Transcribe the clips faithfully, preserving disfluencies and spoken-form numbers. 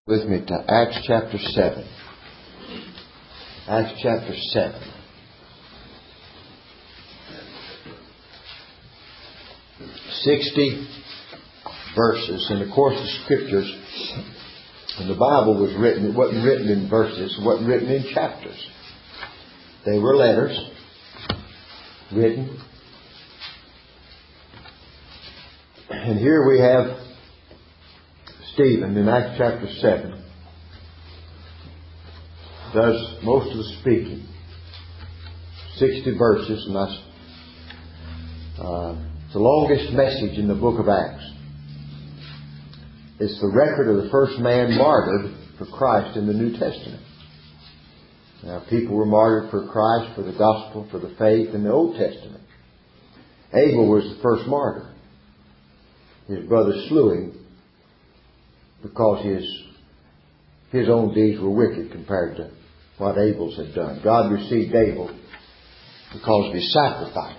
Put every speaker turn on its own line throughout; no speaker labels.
With me to Acts chapter seven. Acts chapter seven. Sixty verses. And of course the scriptures, when the Bible was written, it wasn't written in verses, it wasn't written in chapters. They were letters written. And here we have Stephen in Acts chapter seven does most of the speaking. Sixty verses, and that's uh, the longest message in the book of Acts. It's the record of the first man martyred for Christ in the New Testament. Now, people were martyred for Christ, for the gospel, for the faith in the Old Testament. Abel was the first martyr. His brother slew him because his his own deeds were wicked compared to what Abel's had done. God received Abel because of his sacrifice.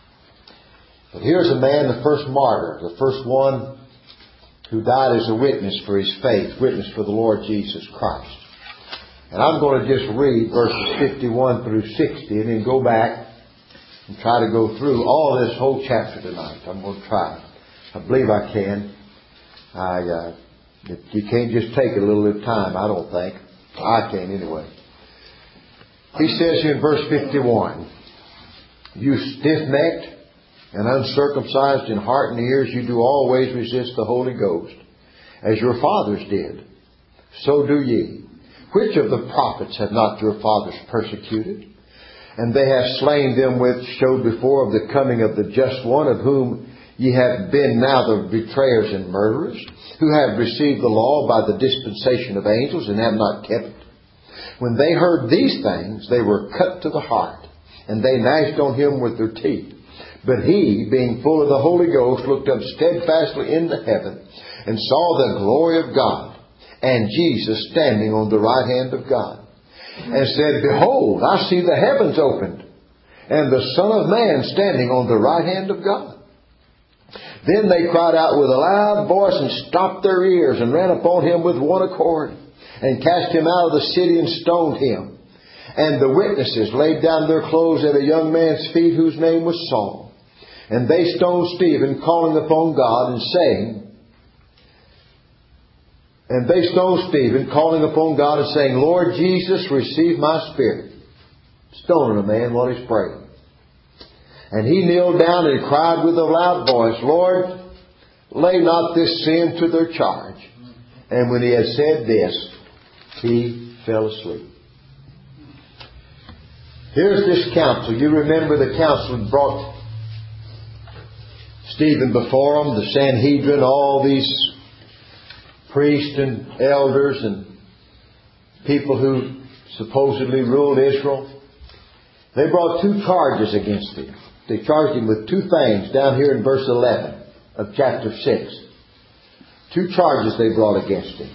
But here's a man, the first martyr, the first one who died as a witness for his faith, witness for the Lord Jesus Christ. And I'm going to just read verses fifty-one through sixty and then go back and try to go through all this whole chapter tonight. I'm going to try. I believe I can. I uh, You can't just take a little at a time, I don't think. I can anyway. He says here in verse fifty-one, "You stiff-necked and uncircumcised in heart and ears, you do always resist the Holy Ghost, as your fathers did. So do ye. Which of the prophets have not your fathers persecuted? And they have slain them which showed before of the coming of the just one, of whom ye have been now the betrayers and murderers, who have received the law by the dispensation of angels, and have not kept it. When they heard these things, they were cut to the heart, and they gnashed on him with their teeth. But he, being full of the Holy Ghost, looked up steadfastly into heaven, and saw the glory of God, and Jesus standing on the right hand of God, and said, Behold, I see the heavens opened, and the Son of Man standing on the right hand of God. Then they cried out with a loud voice and stopped their ears and ran upon him with one accord and cast him out of the city and stoned him. And the witnesses laid down their clothes at a young man's feet whose name was Saul. And they stoned Stephen, calling upon God and saying, And they stoned Stephen, calling upon God and saying, Lord Jesus, receive my spirit. Stoning a man while he's praying. And he kneeled down and cried with a loud voice, Lord, lay not this sin to their charge. And when he had said this, he fell asleep. Here's this council. You remember the council brought Stephen before them, the Sanhedrin, all these priests and elders and people who supposedly ruled Israel. They brought two charges against him. They charged him with two things down here in verse eleven of chapter six. Two charges they brought against him.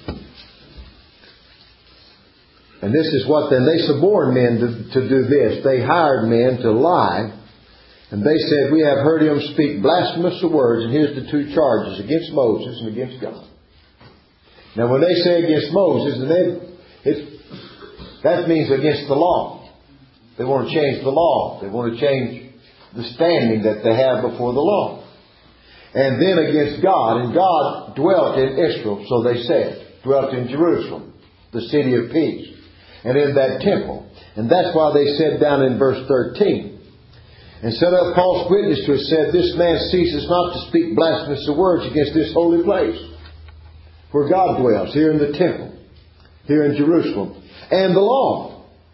And this is what then, they suborned men to, to do this. They hired men to lie. And they said, we have heard him speak blasphemous words, and here's the two charges, against Moses and against God. Now when they say against Moses, and they, it, that means against the law. They want to change the law. They want to change the standing that they have before the law. And then against God. And God dwelt in Israel, so they said. Dwelt in Jerusalem, the city of peace. And in that temple. And that's why they said down in verse thirteen. And set up false witness to it, said, This man ceases not to speak blasphemous words against this holy place, where God dwells, here in the temple, here in Jerusalem. And the law.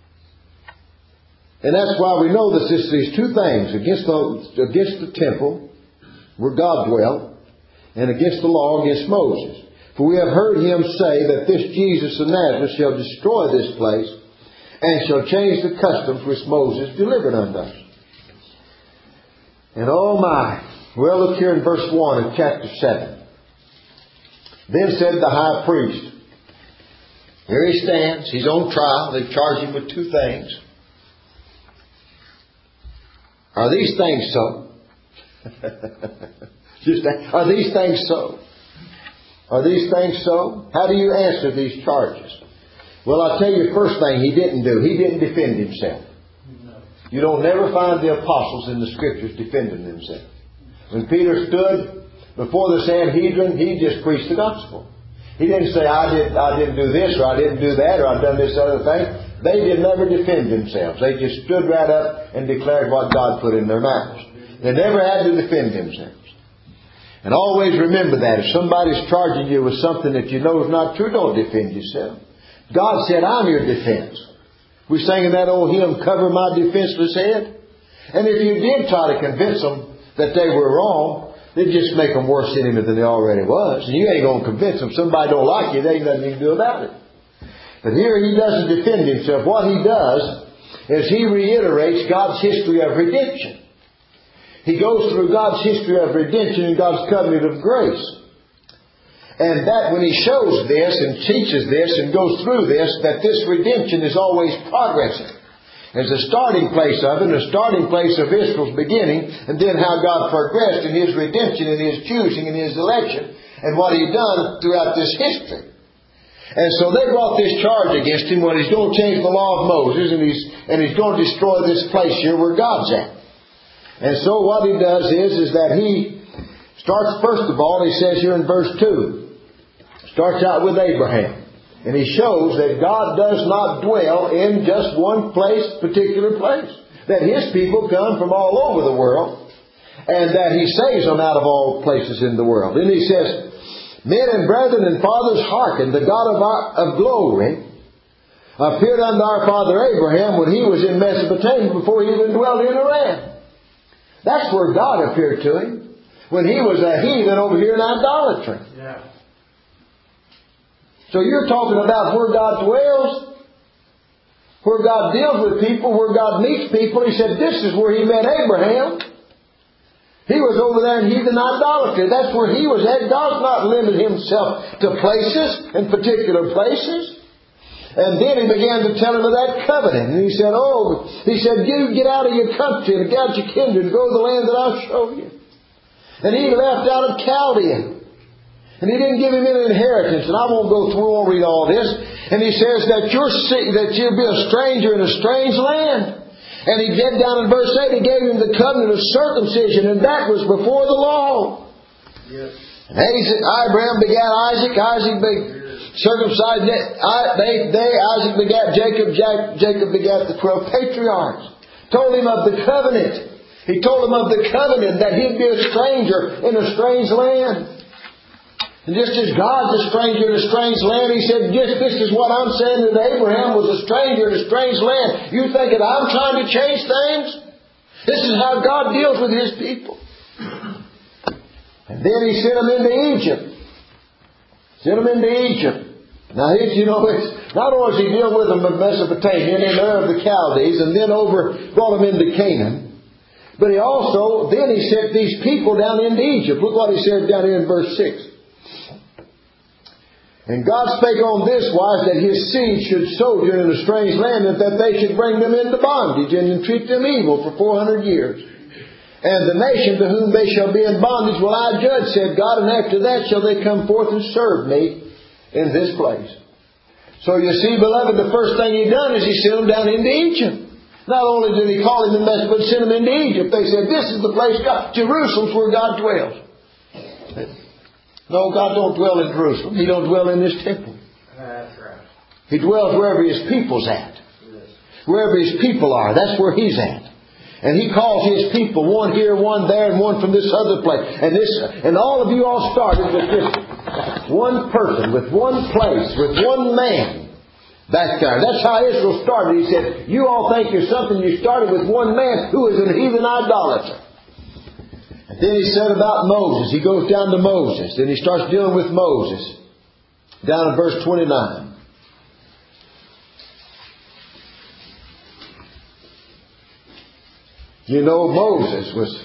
And that's why we know that this, these two things, against the, against the temple, where God dwelt, and against the law, against Moses. For we have heard him say that this Jesus of Nazareth shall destroy this place, and shall change the customs which Moses delivered unto us. And oh my, well, look here in verse one of chapter seven. Then said the high priest, here he stands, he's on trial, they've charged him with two things. Are these things so? Just, are these things so? Are these things so? How do you answer these charges? Well, I'll tell you the first thing he didn't do. He didn't defend himself. You don't never find the apostles in the Scriptures defending themselves. When Peter stood before the Sanhedrin, he just preached the gospel. He didn't say, I, did, I didn't do this, or I didn't do that, or I've done this other thing. They did never defend themselves. They just stood right up and declared what God put in their mouths. They never had to defend themselves. And always remember that. If somebody's charging you with something that you know is not true, don't defend yourself. God said, I'm your defense. We sang in that old hymn, Cover My Defenseless Head. And if you did try to convince them that they were wrong, they'd just make them worse enemy than they already was. And you ain't going to convince them. Somebody don't like you, there ain't nothing you can do about it. But here he doesn't defend himself. What he does is he reiterates God's history of redemption. He goes through God's history of redemption and God's covenant of grace. And that when he shows this and teaches this and goes through this, that this redemption is always progressing. There's a starting place of it, and a starting place of Israel's beginning, and then how God progressed in His redemption and His choosing and His election, and what He done throughout this history. And so they brought this charge against Him when He's going to change the law of Moses, and He's, and he's going to destroy this place here where God's at. And so what He does is, is that He starts, first of all, He says here in verse two, starts out with Abraham. And He shows that God does not dwell in just one place, particular place. That His people come from all over the world. And that He saves them out of all places in the world. And He says, Men and brethren and fathers, hearken, the God of, our, of glory appeared unto our father Abraham when he was in Mesopotamia before he even dwelt in Iran. That's where God appeared to him. When he was a heathen over here in idolatry. Yeah. So you're talking about where God dwells, where God deals with people, where God meets people. He said this is where He met Abraham. He was over there in heathen idolatry. That's where he was at. God's not limited Himself to places and particular places. And then He began to tell him of that covenant. And He said, oh, He said, you get out of your country and get out of your kindred and go to the land that I'll show you. And He left out of Chaldea. And He didn't give him an inheritance. And I won't go through, won't read all this. And He says that you're that you'll be a stranger in a strange land. And He get down in verse eight, He gave him the covenant of circumcision, and that was before the law. Yes. And Abraham begat Isaac, Isaac begat circumcised. They, they, Isaac begat Jacob, Jacob begat the twelve patriarchs. Told him of the covenant. He told him of the covenant that he'd be a stranger in a strange land. And just as God's a stranger in a strange land, He said, just this is what I'm saying, that Abraham was a stranger in a strange land. You think that I'm trying to change things? This is how God deals with His people. And then He sent them into Egypt. Sent them into Egypt. Now, you know, it's, not only does He deal with them in Mesopotamia and in Ur of the Chaldees, and then over, brought them into Canaan. But He also, then He sent these people down into Egypt. Look what He said down here in verse six. And God spake on this wise, that His seed should sojourn in a strange land, and that they should bring them into bondage, and entreat them evil for four hundred years. And the nation to whom they shall be in bondage will I judge, said God, and after that shall they come forth and serve me in this place. So you see, beloved, the first thing He done is He sent them down into Egypt. Not only did He call him in Mesopotamia, but sent them into Egypt. They said, this is the place God, Jerusalem's where God dwells. No, God don't dwell in Jerusalem. He don't dwell in this temple. That's right. He dwells wherever His people's at. Yes. Wherever His people are, that's where He's at. And He calls His people, one here, one there, and one from this other place. And this, and all of you all started with this one person, with one place, with one man back there. That's how Israel started. He said, you all think you're something. You started with one man who is an heathen idolater. And then He said about Moses. He goes down to Moses. Then He starts dealing with Moses. Down in verse twenty-nine. You know, Moses was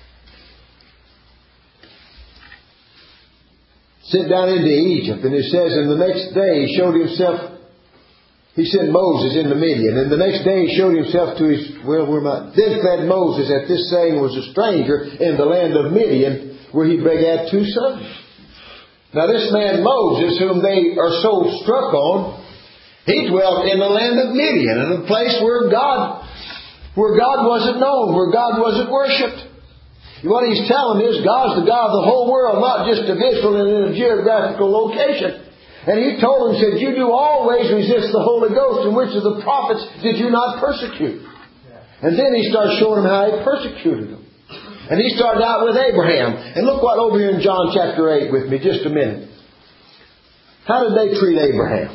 sent down into Egypt. And it says, and the next day He showed Himself. He sent Moses into Midian. And the next day He showed Himself to his, well, where my, then fled Moses at this saying was a stranger in the land of Midian, where he begat two sons. Now this man Moses, whom they are so struck on, he dwelt in the land of Midian, in a place where God, where God wasn't known, where God wasn't worshipped. What he's telling is God's the God of the whole world, not just of Israel and in a geographical location. And he told them, said, you do always resist the Holy Ghost, and which of the prophets did you not persecute? And then he starts showing them how he persecuted them. And he started out with Abraham. And look what over here in John chapter eight with me, just a minute. How did they treat Abraham?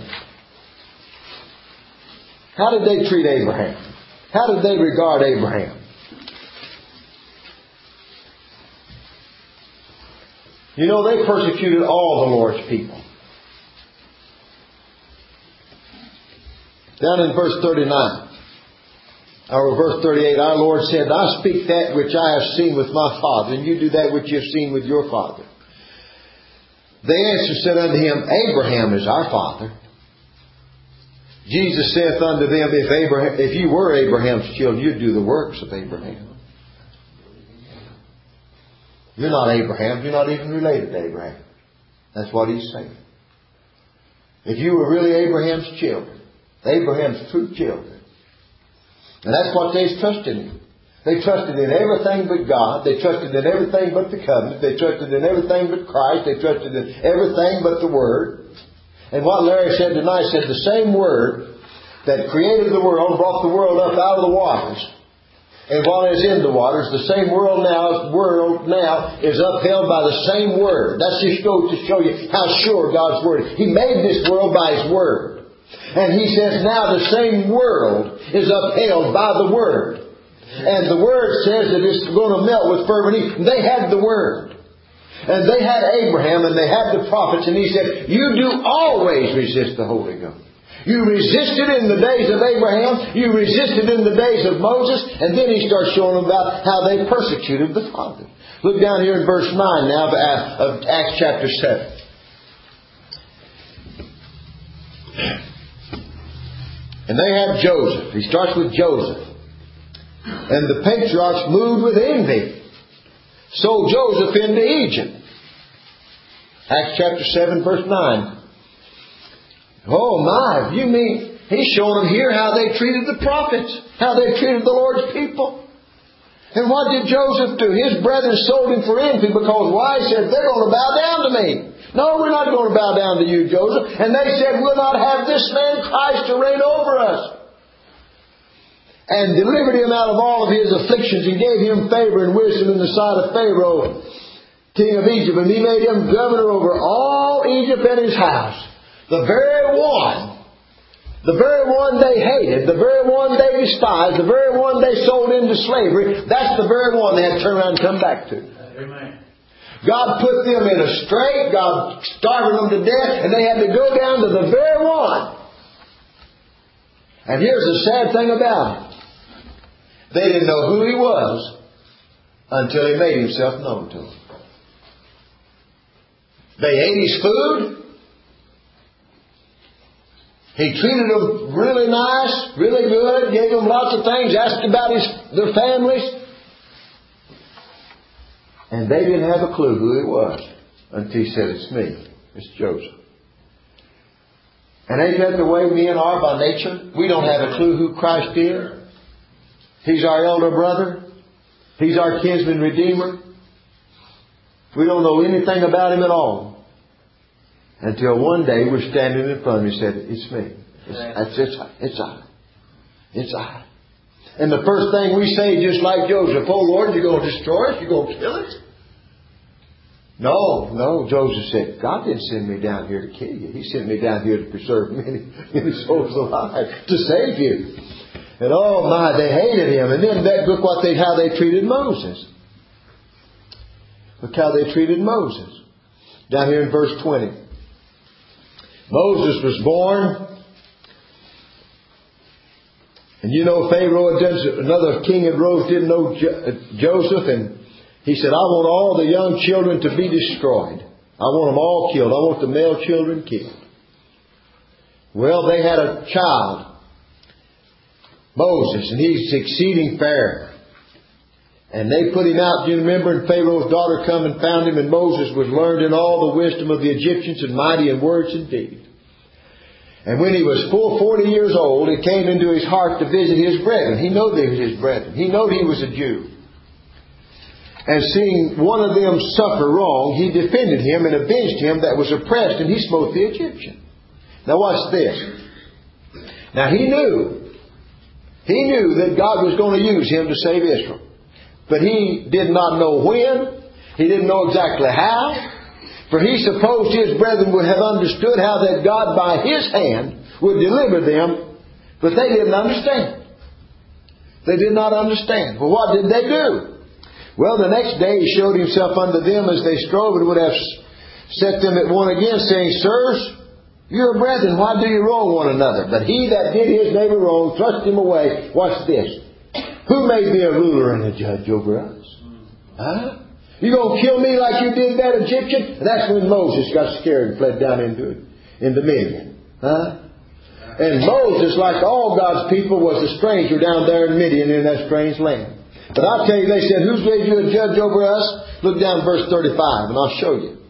How did they treat Abraham? How did they regard Abraham? You know, they persecuted all the Lord's people. Down in verse thirty-nine. Or verse thirty-eight, our Lord said, I speak that which I have seen with my Father, and you do that which you have seen with your father. They answered, said unto him, Abraham is our father. Jesus saith unto them, If Abraham, if you were Abraham's children, you'd do the works of Abraham. You're not Abraham. You're not even related to Abraham. That's what he's saying. If you were really Abraham's children, Abraham's true children, and that's what they trusted in. They trusted in everything but God. They trusted in everything but the covenant. They trusted in everything but Christ. They trusted in everything but the Word. And what Larry said tonight, said the same Word that created the world, brought the world up out of the waters, and while it's in the waters, the same world now, world now is upheld by the same Word. That's just goes to show you how sure God's Word is. He made this world by His Word. And He says now the same world is upheld by the Word. And the Word says that it's going to melt with fervent heat. They had the Word. And they had Abraham and they had the prophets. And He said, you do always resist the Holy Ghost. You resisted in the days of Abraham. You resisted in the days of Moses. And then He starts showing them about how they persecuted the fathers. Look down here in verse nine now of Acts chapter seven. And they have Joseph. He starts with Joseph. And the patriarchs moved with envy, sold Joseph into Egypt. Acts chapter seven verse nine. Oh my, you mean he's showing them here how they treated the prophets, how they treated the Lord's people. And what did Joseph do? His brethren sold him for envy because why? He said, they're going to bow down to me. No, we're not going to bow down to you, Joseph. And they said, we'll not have this man Christ to reign over us. And delivered him out of all of his afflictions and gave him favor and wisdom in the sight of Pharaoh, king of Egypt. And he made him governor over all Egypt and his house. The very one, the very one they hated, the very one they despised, the very one they sold into slavery, that's the very one they had to turn around and come back to. Amen. God put them in a strait. God starved them to death. And they had to go down to the very one. And here's the sad thing about it. They didn't know who He was until He made Himself known to them. They ate His food. He treated them really nice, really good, gave them lots of things, asked about his, their families. And they didn't have a clue who He was until He said, it's me. It's Joseph. And ain't that the way men are by nature? We don't have a clue who Christ is. He's our elder brother. He's our kinsman redeemer. We don't know anything about Him at all. Until one day we're standing in front of Him and said, it's me. It's, it's, it's, it's I. It's I. And the first thing we say, just like Joseph, oh Lord, you're going to destroy us? You're going to kill us? No, no, Joseph said, God didn't send me down here to kill you. He sent me down here to preserve many, many souls alive, to save you. And oh my, they hated Him. And then that, look what they, how they treated Moses. Look how they treated Moses. Down here in verse twenty. Moses was born. And you know, Pharaoh, another king had rose, didn't know Joseph, and he said, I want all the young children to be destroyed. I want them all killed. I want the male children killed. Well, they had a child, Moses, and he's exceeding fair. And they put him out, do you remember? And Pharaoh's daughter come and found him, and Moses was learned in all the wisdom of the Egyptians and mighty in words and deeds. And when he was full forty years old, it came into his heart to visit his brethren. He knew they was his brethren. He knew he was a Jew. And seeing one of them suffer wrong, he defended him and avenged him that was oppressed, and he smote the Egyptian. Now watch this. Now he knew, he knew that God was going to use him to save Israel. But he did not know when. He didn't know exactly how. For he supposed his brethren would have understood how that God by His hand would deliver them. But they didn't understand. They did not understand. Well, what did they do? Well, the next day He showed Himself unto them as they strove, and would have set them at one again, saying, Sirs, you're brethren, why do you wrong one another? But he that did his neighbor wrong thrust him away. Watch this. Who made me a ruler and a judge over us? Huh? You going to kill me like you did that Egyptian? And that's when Moses got scared and fled down into into Midian. Huh? And Moses, like all God's people, was a stranger down there in Midian in that strange land. But I'll tell you, they said, who's made you a judge over us? Look down verse thirty-five and I'll show you.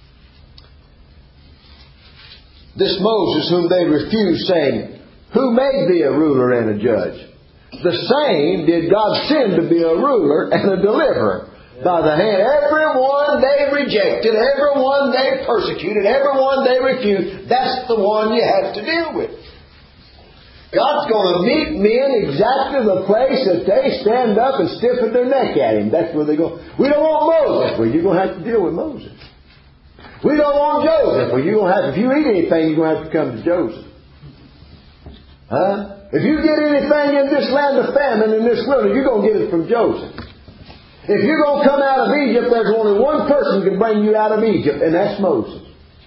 This Moses whom they refused, saying, who made thee a ruler and a judge? The same did God send to be a ruler and a deliverer by the hand. Everyone they rejected, everyone they persecuted, everyone they refused, that's the one you have to deal with. God's going to meet men exactly the place that they stand up and stiffen their neck at Him. That's where they go. We don't want Moses. Well, you're going to have to deal with Moses. We don't want Joseph. Well, you're going to have, if you eat anything, you're going to have to come to Joseph. Huh? If you get anything in this land of famine, in this wilderness, you're going to get it from Joseph. If you're going to come out of Egypt, there's only one person who can bring you out of Egypt, and that's Moses.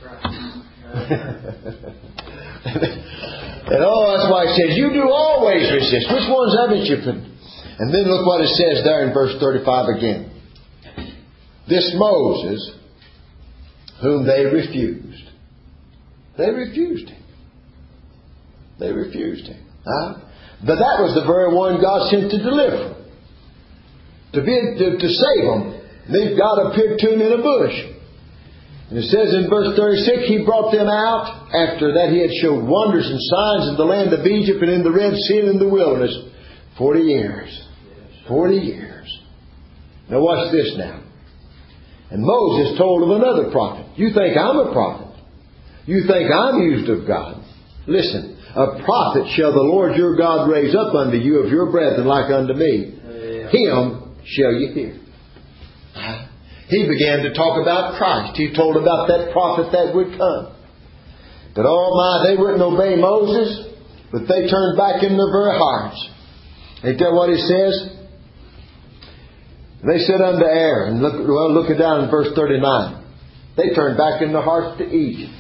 And oh, that's why it says, you do always resist. Which ones haven't you been? And then look what it says there in verse thirty-five again. This Moses, whom they refused. They refused him. They refused him. Huh? But that was the very one God sent to deliver them. To, be, to, to save them. Then God appeared to him in a bush. And it says in verse thirty-six, He brought them out after that He had showed wonders and signs in the land of Egypt and in the Red Sea and in the wilderness. Forty years. Forty years. Now watch this now. And Moses told of another prophet. You think I'm a prophet? You think I'm used of God? Listen. A prophet shall the Lord your God raise up unto you of your brethren like unto me. Yeah. Him shall you hear. He began to talk about Christ. He told about that prophet that would come. But oh my, they wouldn't obey Moses, but they turned back in their very hearts. Ain't that what He says? They said unto Aaron, look, well, look it down in verse thirty-nine. They turned back in their hearts to Egypt,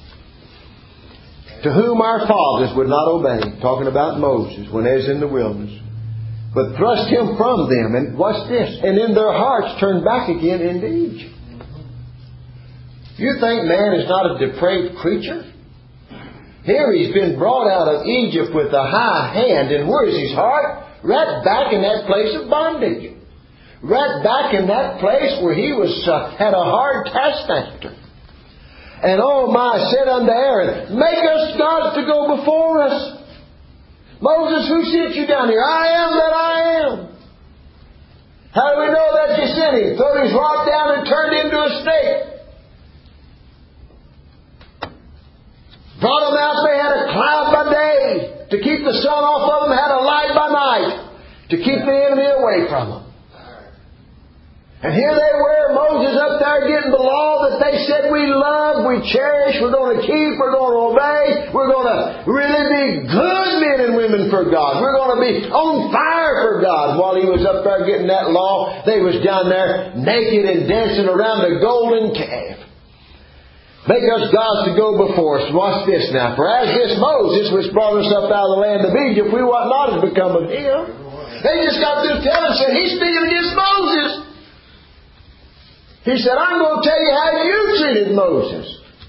to whom our fathers would not obey, talking about Moses when they was in the wilderness, but thrust him from them. And watch this. And in their hearts turned back again into Egypt. You think man is not a depraved creature? Here he's been brought out of Egypt with a high hand. And where is his heart? Right back in that place of bondage. Right back in that place where he was uh, had a hard taskmaster. And oh my, said unto Aaron, make us gods to go before us. Moses, who sent you down here? I am that I am. How do we know that you sent him? Threw his rod down and turned into a snake. Brought them out, they had a cloud by day to keep the sun off of them, had a light by night to keep the enemy away from them. And here they were, Moses up there getting the law that they said we love, we cherish, we're going to keep, we're going to obey, we're going to really be good men and women for God. We're going to be on fire for God. While he was up there getting that law, they was down there naked and dancing around a golden calf. Make us gods to go before us. Watch this now. For as this Moses, which brought us up out of the land of Egypt, we what not has become of him. They just got through telling us that he's speaking against Moses. He said, I'm going to tell you how you treated Moses.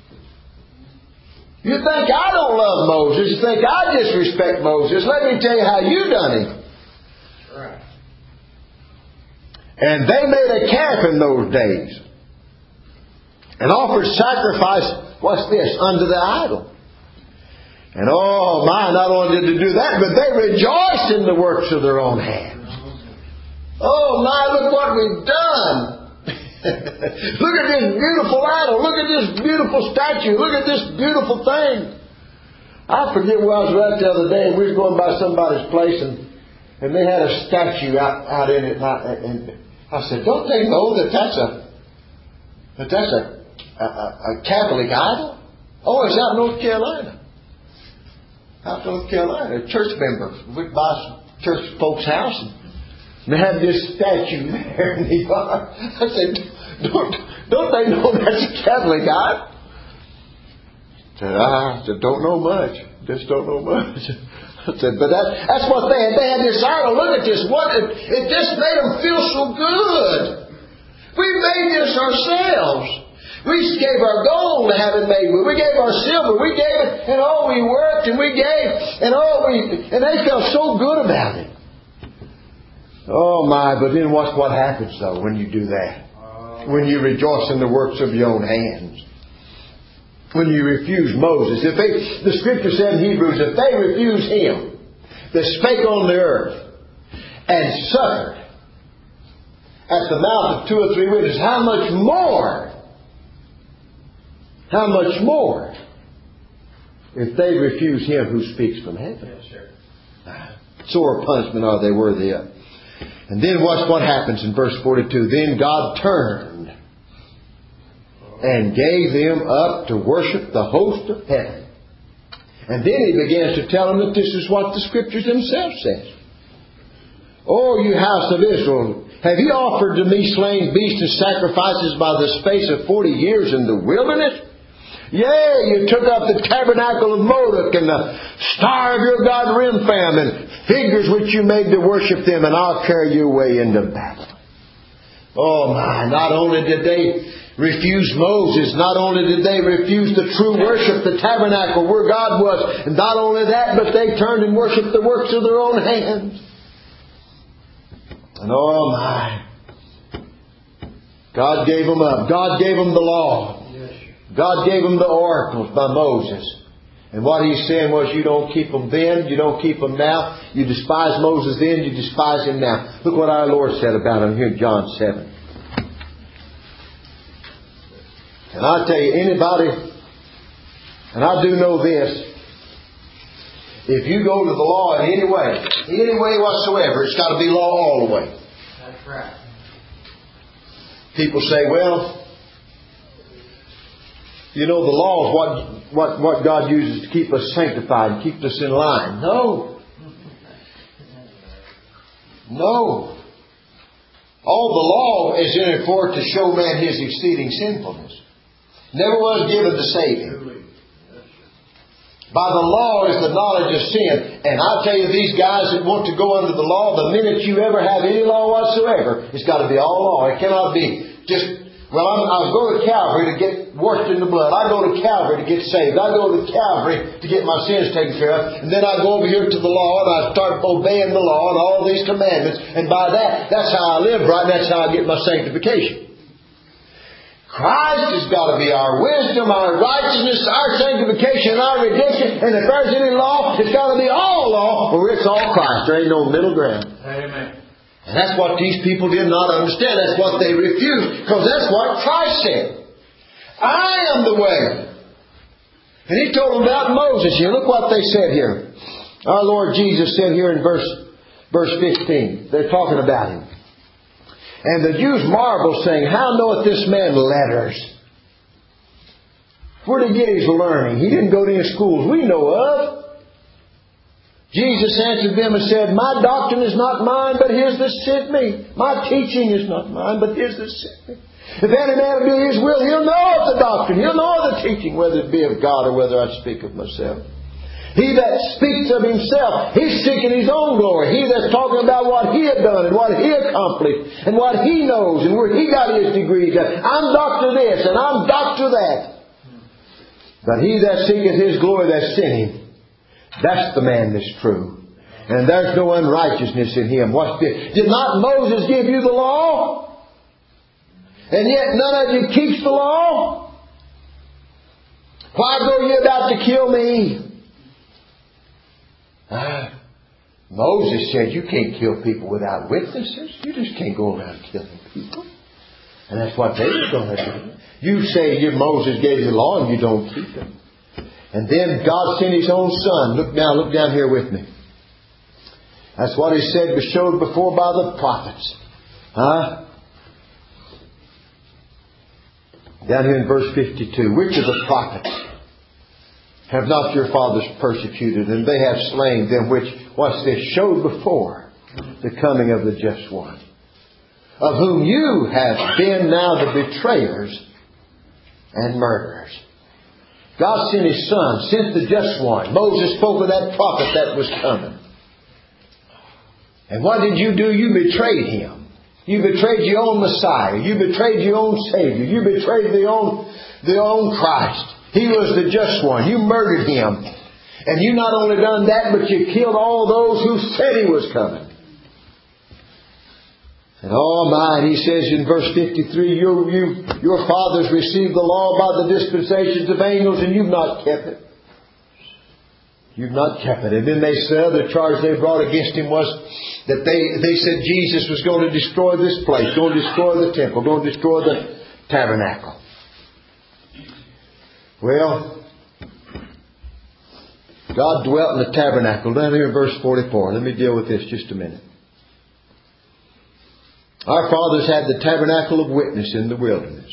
You think I don't love Moses. You think I disrespect Moses. Let me tell you how you done him. Right. And they made a calf in those days and offered sacrifice, what's this, unto the idol. And oh my, not only did they do that, but they rejoiced in the works of their own hands. Oh my, look what we've done. Look at this beautiful idol. Look at this beautiful statue. Look at this beautiful thing. I forget where I was at the other day, and we were going by somebody's place, and, and they had a statue out, out in it. And I, and I said, don't they know that that's a that that's a, a, a Catholic idol? Oh, it's out in North Carolina. Out in North Carolina. A church member went by some church folks' house, and they had this statue there in the yard. I said, don't, don't they know that's a Catholic idol? I said, I said, don't know much. Just don't know much. I said, but that, that's what they had. They had this idol. Look at this. What it, it just made them feel so good. We made this ourselves. We gave our gold to have it made with. We gave our silver. We gave it, and oh, we worked, and we gave, and oh, we, and they felt so good about it. Oh my, but then watch what happens though when you do that. When you rejoice in the works of your own hands. When you refuse Moses. If they, the scripture said in Hebrews, if they refuse Him that spake on the earth and suffered at the mouth of two or three witnesses, how much more, how much more if they refuse Him who speaks from heaven? Yes, sir. Sore punishment are they worthy of. And then watch what happens in verse forty-two. Then God turned and gave them up to worship the host of heaven. And then He begins to tell them that this is what the Scriptures themselves says. O you house of Israel, have ye offered to me slain beasts and sacrifices by the space of forty years in the wilderness? Yea, you took up the tabernacle of Moloch and the star of your god Remphan and figures which you made to worship them, and I'll carry you away into Babylon. Oh my, not only did they refuse Moses, not only did they refuse the true worship, the tabernacle where God was, and not only that, but they turned and worshipped the works of their own hands. And oh my, God gave them up. God gave them the law. God gave them the oracles by Moses. And what He's saying was, you don't keep them then, you don't keep them now. You despise Moses then, you despise Him now. Look what our Lord said about Him here in John seven. And I tell you, anybody, and I do know this, if you go to the law in any way, any way whatsoever, it's got to be law all the way.
That's right.
People say, well, you know, the law is what, what, what God uses to keep us sanctified and keep us in line. No. No. All the law is in it for to show man his exceeding sinfulness. Never was given to save him. By the law is the knowledge of sin. And I tell you, these guys that want to go under the law, the minute you ever have any law whatsoever, it's got to be all law. It cannot be just... Well, I'm, I go to Calvary to get washed in the blood. I go to Calvary to get saved. I go to Calvary to get my sins taken care of. And then I go over here to the law and I start obeying the law and all these commandments. And by that, that's how I live right. And that's how I get my sanctification. Christ has got to be our wisdom, our righteousness, our sanctification, our redemption. And if there's any law, it's got to be all law, or it's all Christ. There ain't no middle ground.
Amen.
And that's what these people did not understand. That's what they refused. Because that's what Christ said. I am the way. And He told them about Moses. Here, look what they said here. Our Lord Jesus said here in verse, verse fifteen. They're talking about Him. And the Jews marveled, saying, how knoweth this man letters? Where did he get his learning? He didn't go to any schools we know of. Jesus answered them and said, my doctrine is not mine, but His that sent me. My teaching is not mine, but His that sent me. If any man do His will, he'll know of the doctrine. He'll know of the teaching, whether it be of God or whether I speak of myself. He that speaks of himself, he's seeking his own glory. He that's talking about what he had done and what he accomplished and what he knows and where he got his degrees at. I'm doctor this and I'm doctor that. But he that seeketh his glory that sent him, that's the man that's true. And there's no unrighteousness in him. What's this? Did not Moses give you the law? And yet none of you keeps the law? Why go you about to kill me? Ah, Moses said you can't kill people without witnesses. You just can't go around killing people. And that's what they were going to do. You say you Moses gave you the law and you don't keep it. And then God sent His own Son. Look now, look down here with me. That's what He said was showed before by the prophets. Huh? Down here in verse fifty-two. Which of the prophets have not your fathers persecuted, and they have slain them which, what's this, showed before the coming of the just one, of whom you have been now the betrayers and murderers. God sent His Son, sent the just one. Moses spoke of that prophet that was coming. And what did you do? You betrayed Him. You betrayed your own Messiah. You betrayed your own Savior. You betrayed the own, the own Christ. He was the just one. You murdered Him. And you not only done that, but you killed all those who said He was coming. And oh my, He says in verse fifty-three, your, you, your fathers received the law by the dispensations of angels, and you've not kept it. You've not kept it. And then they said, the charge they brought against Him was that they, they said Jesus was going to destroy this place, going to destroy the temple, going to destroy the tabernacle. Well, God dwelt in the tabernacle. Down here in verse forty-four. Let me deal with this just a minute. Our fathers had the tabernacle of witness in the wilderness,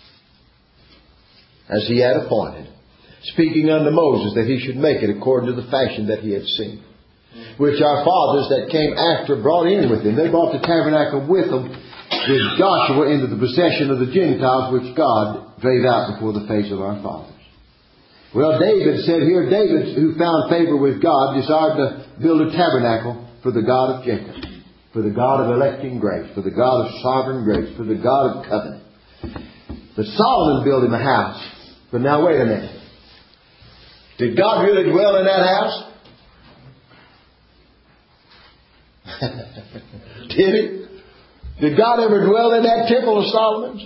as He had appointed, speaking unto Moses that he should make it according to the fashion that he had seen, which our fathers that came after brought in with him. They brought the tabernacle with them, with Joshua, into the possession of the Gentiles, which God drave out before the face of our fathers. Well, David said here, David, who found favor with God, desired to build a tabernacle for the God of Jacob, for the God of electing grace, for the God of sovereign grace, for the God of covenant. But Solomon built him a house. But now wait a minute. Did God really dwell in that house? Did He? Did God ever dwell in that temple of Solomon's?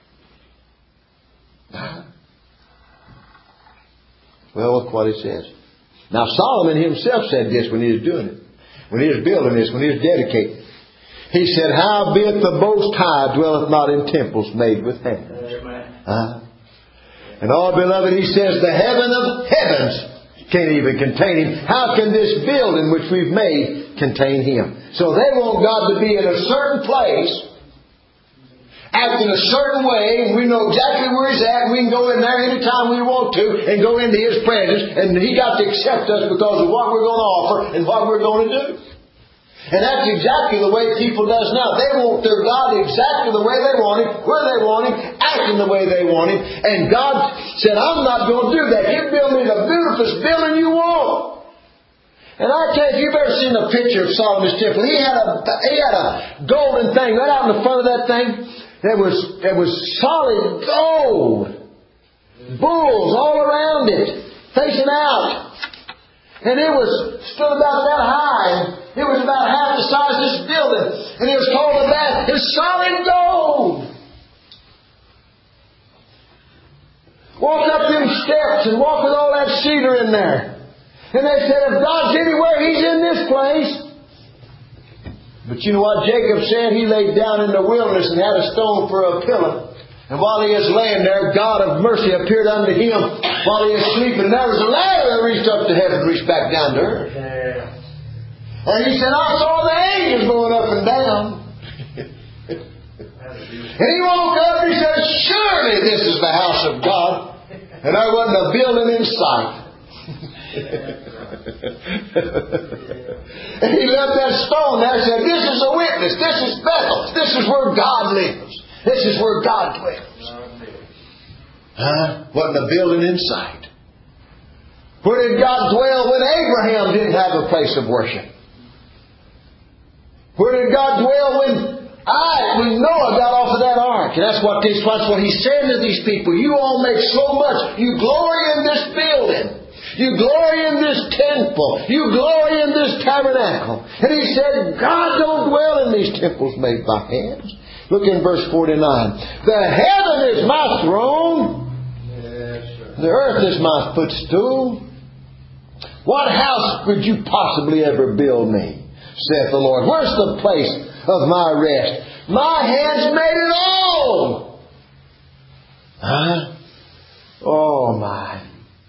Well, look what it says. Now Solomon himself said this when he was doing it. When he was building this, when he was dedicating. He said, howbeit the Most High dwelleth not in temples made with hands. Uh, and all beloved, he says, the heaven of heavens can't even contain Him. How can this building which we've made contain Him? So they want God to be in a certain place, act in a certain way, and we know exactly where He's at. We can go in there anytime we want to and go into His presence, and He got to accept us because of what we're going to offer and what we're going to do. And that's exactly the way people does now. They want their God exactly the way they want Him, where they want Him, acting the way they want Him. And God said, I'm not going to do that. You build me the beautifulest building you want. And I tell you, if you've ever seen a picture of Solomon's temple, he had a he had a golden thing right out in the front of that thing. There was there was solid gold, bulls all around it, facing out. And it was stood about that high. It was about half the size of this building. And it was called the bath. It was solid gold. Walked up them steps and walked with all that cedar in there. And they said, if God's anywhere, He's in this place. But you know what Jacob said? He laid down in the wilderness and had a stone for a pillar. And while he was laying there, God of mercy appeared unto him while he was sleeping. And there was a ladder that reached up to heaven and reached back down to earth. And he said, I saw the angels going up and down. And he woke up and he said, surely this is the house of God. And there wasn't a building in sight. And he left that stone there and said, this is a witness. This is Bethel. This is where God lives. This is where God dwells. Huh? Wasn't a building in sight. Where did God dwell when Abraham didn't have a place of worship? Where did God dwell when I, when Noah got off of that ark? And that's what this, that's what He's saying to these people. You all make so much. You glory in this building. You glory in this temple. You glory in this tabernacle. And He said, God don't dwell in these temples made by hands. Look in verse forty-nine. The heaven is my throne. Yes, the earth is my footstool. What house would you possibly ever build me? Saith the Lord. Where's the place of my rest? My hands made it all. Huh? Oh my.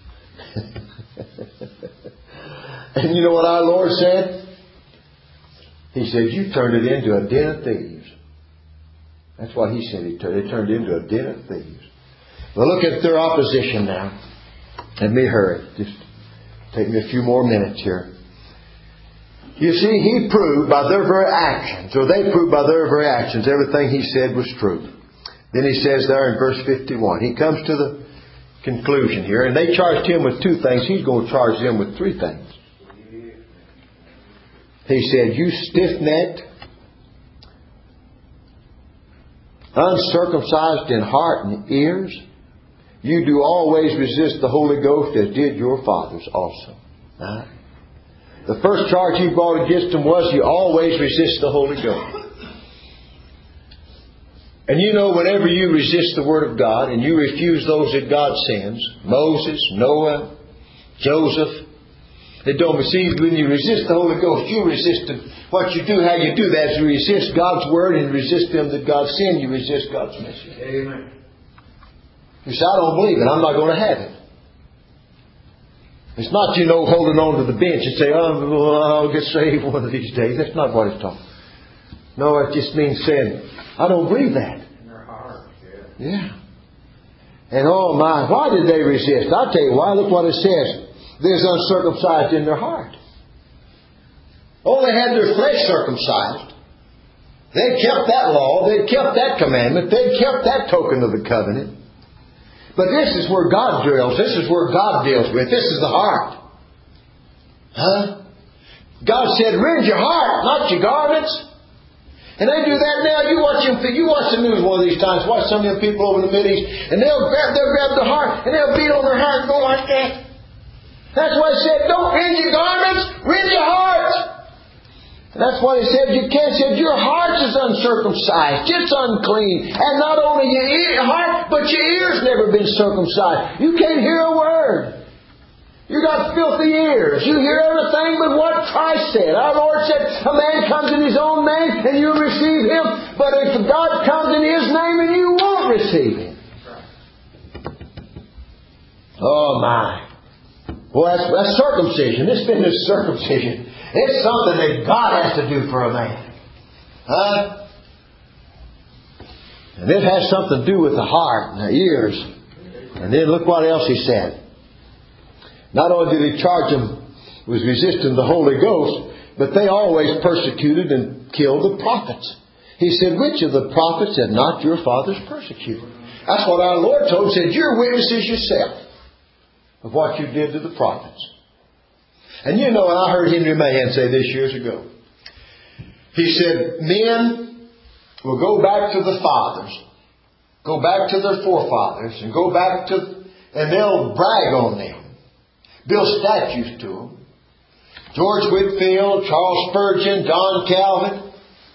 And you know what our Lord said? He said, you turned it into a den of thieves. That's what He said. He turned, it turned into a den of thieves. Well, look at their opposition now. Let me hurry. Just take me a few more minutes here. You see, He proved by their very actions, or they proved by their very actions, everything He said was true. Then He says there in verse fifty-one, He comes to the conclusion here, and they charged Him with two things. He's going to charge them with three things. He said, you stiff-necked, uncircumcised in heart and ears, you do always resist the Holy Ghost as did your fathers also. Right? The first charge He brought against them was you always resist the Holy Ghost. And you know, whenever you resist the Word of God and you refuse those that God sends, Moses, Noah, Joseph, they don't receive. When you resist the Holy Ghost, you resist Him. What you do, how you do that is you resist God's Word and resist them that God sends. You resist God's message. Amen. You say, I don't believe it. I'm not going to have it. It's not, you know, holding on to the bench and say, oh, I'll get saved one of these days. That's not what it's talking. No, it just means saying, I don't believe that. In their heart, yeah. Yeah. And oh my, why did they resist? I'll tell you why. Look what it says. There's uncircumcised in their heart. Only had their flesh circumcised. They kept that law. They kept that commandment. They kept that token of the covenant. But this is where God dwells. This is where God deals with. This is the heart. Huh? God said, rend your heart, not your garments. And they do that now. You watch them. You watch the news one of these times. Watch some of them people over in the Mideast, and they'll grab, they'll grab the heart, and they'll beat on their heart and go like that. That's why He said, don't rend your garments, rend your heart. And that's why He said, you can't say your heart is uncircumcised. It's unclean. And not only your ear, heart, but your ears never been circumcised. You can't hear a word. You got filthy ears. You hear everything but what Christ said. Our Lord said, a man comes in his own name and you receive him. But if God comes in His name and you won't receive Him. Oh my. Well, that's, that's circumcision. This business is circumcision. It's something that God has to do for a man. Huh? And it has something to do with the heart and the ears. And then look what else He said. Not only did He charge them with resisting the Holy Ghost, but they always persecuted and killed the prophets. He said, which of the prophets have not your fathers persecuted? That's what our Lord told them. He said, you're witnesses yourself of what you did to the prophets. And you know, I heard Henry Mahan say this years ago. He said, men will go back to the fathers, go back to their forefathers, and go back to, and they'll brag on them, build statues to them. George Whitefield, Charles Spurgeon, John Calvin,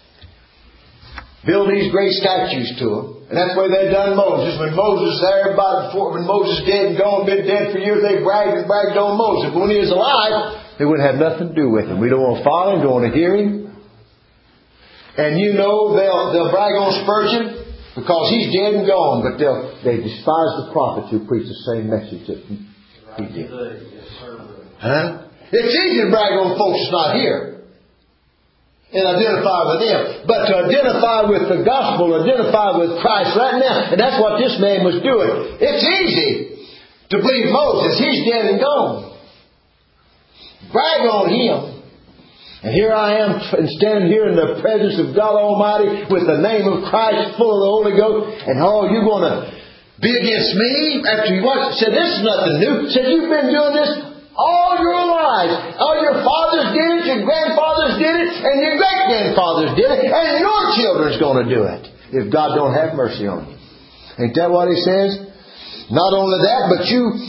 build these great statues to them. And that's the way they done Moses. When Moses was there, about before, when Moses dead and gone, been dead for years, they bragged and bragged on Moses. But when he was alive, they wouldn't have nothing to do with him. We don't want to follow him, don't want to hear him. And you know they'll they'll brag on Spurgeon because he's dead and gone, but they'll they despise the prophets who preach the same message that he, he did. Huh? It's easy to brag on folks that's not here and identify with them. But to identify with the gospel, identify with Christ right now, and that's what this man was doing. It's easy to believe Moses. He's dead and gone. Brag on him. And here I am standing here in the presence of God Almighty with the name of Christ full of the Holy Ghost. And oh, you're going to be against me after you watch. Said, this is nothing new. Said, you've been doing this all your lives. All your fathers did it, your grandfathers did it, and your great-grandfathers did it, and your children's going to do it if God don't have mercy on you. Ain't that what He says? Not only that, but you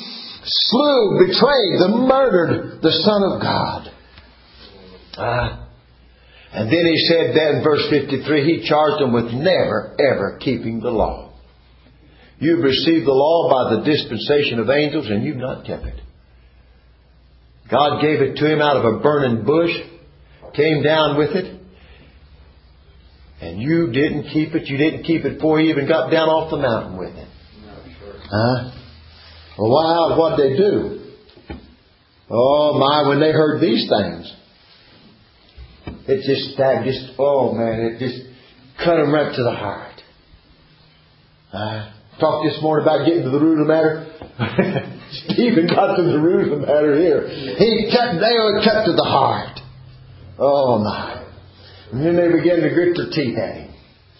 slew, betrayed, the murdered the Son of God. Ah. And then he said that in verse fifty-three, he charged them with never, ever keeping the law. You've received the law by the dispensation of angels and you've not kept it. God gave it to him out of a burning bush, came down with it, and you didn't keep it. You didn't keep it before he even got down off the mountain with it. Huh? Well, wow, what'd they do? Oh my, when they heard these things, it just, that just, oh man, it just cut them right to the heart. Uh, talked this morning about getting to the root of the matter. Stephen got to the root of the matter here. He cut, they were cut to the heart. Oh my. And then they began to grit their teeth at him.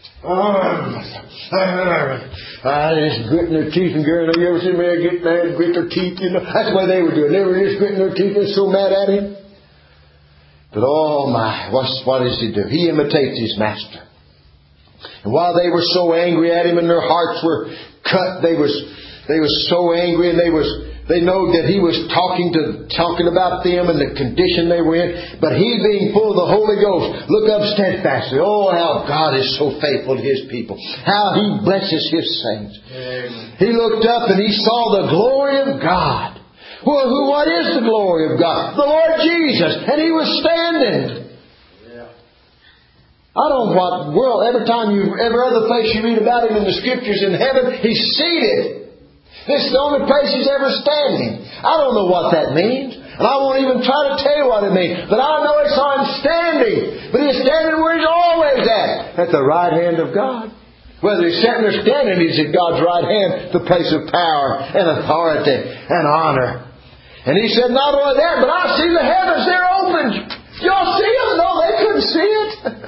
Ah, just gritting their teeth and gritting. You ever seen me get mad and grit their teeth? You know, that's what they were doing. They were just gritting their teeth and so mad at him. But oh my, what's, what does he do? He imitates his master. And while they were so angry at him and their hearts were cut, they was they was so angry and they was they know that he was talking to talking about them and the condition they were in. But he, being full of the Holy Ghost, looked up steadfastly. Oh, how God is so faithful to His people. How He blesses His saints. Amen. He looked up and he saw the glory of God. Well, who? What is the glory of God? The Lord Jesus. And He was standing. Yeah. I don't know what world. Every time you, every other place you read about Him in the Scriptures in heaven, He's seated. This is the only place He's ever standing. I don't know what that means. And I won't even try to tell you what it means. But I know I saw Him standing. But He's standing where He's always at. At the right hand of God. Whether He's sitting or standing, He's at God's right hand. The place of power and authority and honor. And He said, not only that, but I see the heavens, they're open. Y'all see them? No, they couldn't see it.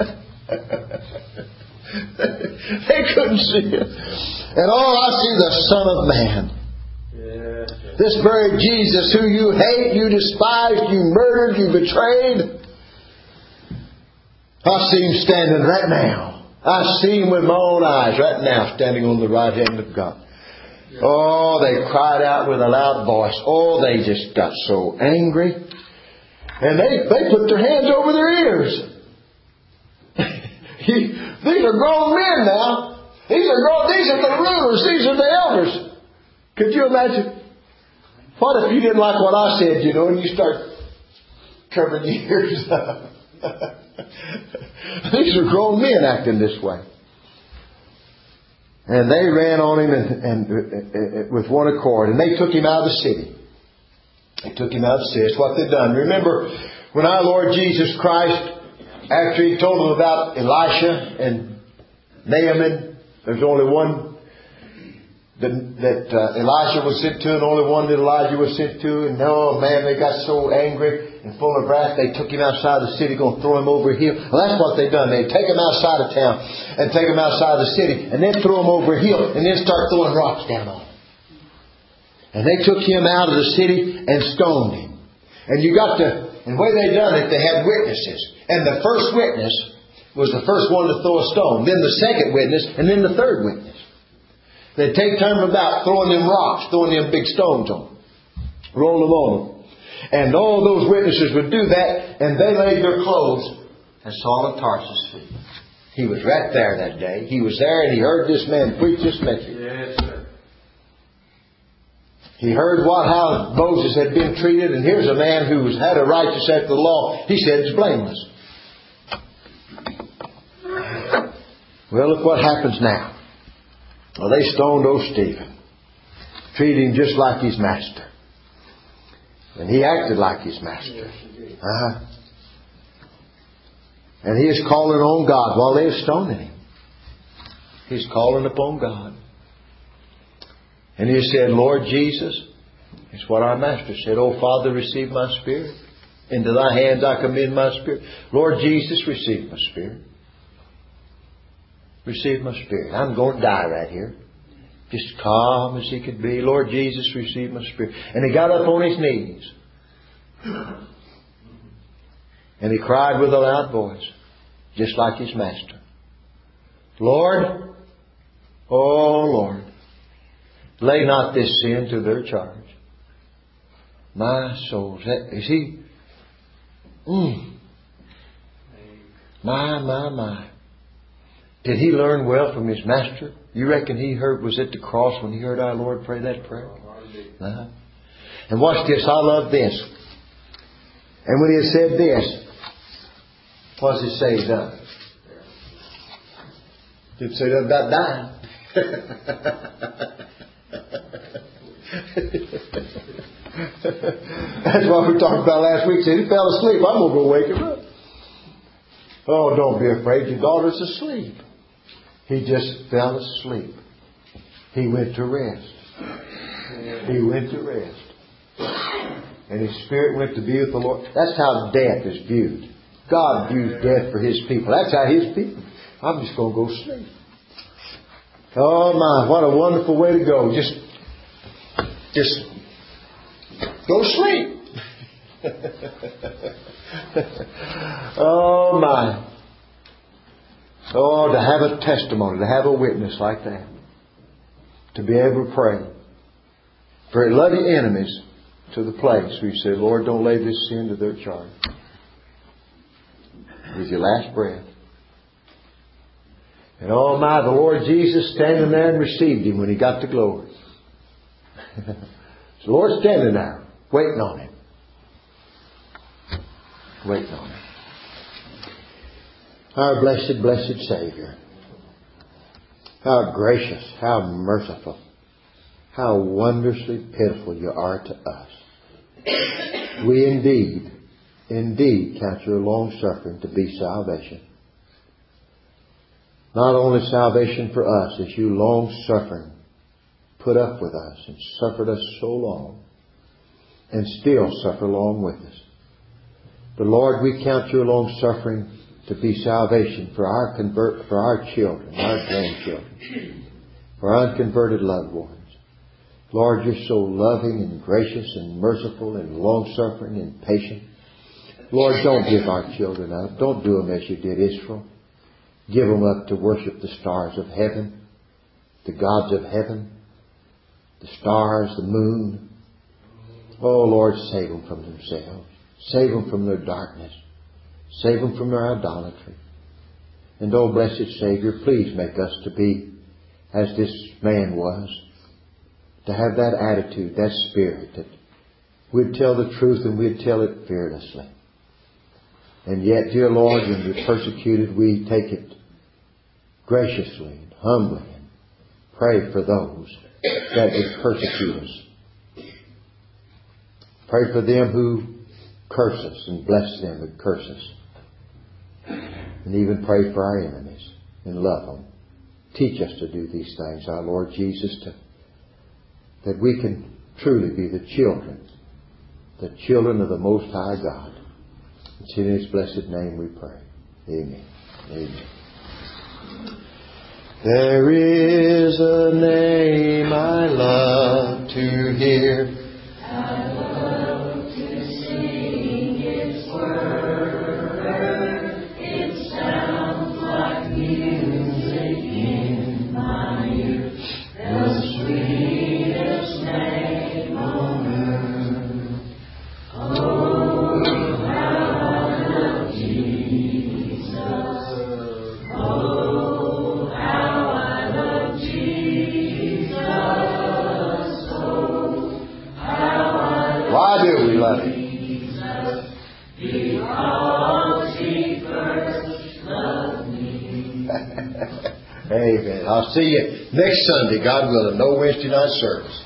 They couldn't see it. And oh, I see the Son of Man. Yeah. This very Jesus who you hate, you despised, you murdered, you betrayed. I see Him standing right now. I see Him with my own eyes right now, standing on the right hand of God. Oh, they cried out with a loud voice. Oh, they just got so angry. And they, they put their hands over their ears. he, these are grown men now. These are grown, these are the rulers. These are the elders. Could you imagine? What if you didn't like what I said, you know, and you start covering your ears up? These are grown men acting this way. And they ran on Him and, and, and with one accord. And they took Him out of the city. They took Him out of the city. That's what they've done. Remember when our Lord Jesus Christ, after He told them about Elisha and Naaman, there's only one that, that uh, Elisha was sent to and only one that Elijah was sent to. And oh man, they got so angry and full of wrath, they took Him outside the city, going to throw Him over a hill. Well, that's what they've done. They take Him outside of town and take Him outside the city and then throw Him over a hill and then start throwing rocks down on Him. And they took Him out of the city and stoned Him. And you got to, and the way they done it, they had witnesses. And the first witness was the first one to throw a stone. Then the second witness, and then the third witness. They'd take time about throwing them rocks, throwing them big stones on them, rolling them on them. And all those witnesses would do that, and they laid their clothes at Saul of Tarsus' feet. He was right there that day. He was there, and he heard this man preach this message. Yes, sir. He heard what how Moses had been treated, and here's a man who was had a righteous after the law. He said it's blameless. Well, look what happens now. Well, they stoned old Stephen, treated him just like his master. And he acted like his master. Uh-huh. And he is calling on God while they are stoning him. He's calling upon God. And he said, Lord Jesus, it's what our master said. Oh, Father, receive my spirit. Into thy hands I commend my spirit. Lord Jesus, receive my spirit. Receive my spirit. I'm going to die right here. Just calm as he could be. Lord Jesus, receive my spirit. And he got up on his knees. And he cried with a loud voice, just like his master. Lord, oh Lord, lay not this sin to their charge. My soul. Is, that, is he? Mm. My, my, my. Did he learn well from his master? You reckon he heard was at the cross when he heard our Lord pray that prayer? Uh-huh. And watch this. I love this. And when he had said this, what does it say he done? Did it say nothing about dying? That's what we talked about last week. He said he fell asleep. I'm going to go wake him up. Oh, don't be afraid. Your daughter's asleep. He just fell asleep. He went to rest. He went to rest. And his spirit went to be with the Lord. That's how death is viewed. God views death for His people. That's how His people. I'm just going to go sleep. Oh my, what a wonderful way to go. Just, just go sleep. Oh my. Oh, to have a testimony, to have a witness like that. To be able to pray for loving enemies to the place where you say, Lord, don't lay this sin to their charge. With your last breath. And oh my, the Lord Jesus standing there and received him when He got to glory. So the Lord standing there, waiting on him. Waiting on him. Our blessed, blessed Savior. How gracious, how merciful, how wondrously pitiful You are to us. We indeed, indeed count Your long suffering to be salvation. Not only salvation for us, as You long suffering put up with us and suffered us so long and still suffer along with us. But Lord, we count Your long suffering to be salvation for our convert, for our children, our grandchildren, for our unconverted loved ones. Lord, You're so loving and gracious and merciful and long-suffering and patient. Lord, don't give our children up. Don't do them as You did Israel. Give them up to worship the stars of heaven, the gods of heaven, the stars, the moon. Oh, Lord, save them from themselves. Save them from their darkness. Save them from their idolatry. And oh, blessed Savior, please make us to be as this man was. To have that attitude, that spirit, that we'd tell the truth and we'd tell it fearlessly. And yet, dear Lord, when we're persecuted, we take it graciously and humbly and pray for those that would persecute us. Pray for them who curse us and bless them who curse us. And even pray for our enemies and love them. Teach us to do these things, our Lord Jesus, to, that we can truly be the children, the children of the Most High God. It's in His blessed name we pray. Amen. Amen. There is a name I love to hear. I love to sing its word. It sounds like music in my ear. The sweetest name on earth. Oh, how I love Jesus. Oh, how I love Jesus. Oh, how I love Why do we love Him? Because He first loved me. Amen. I'll see you next Sunday, God willing. No Wednesday night service.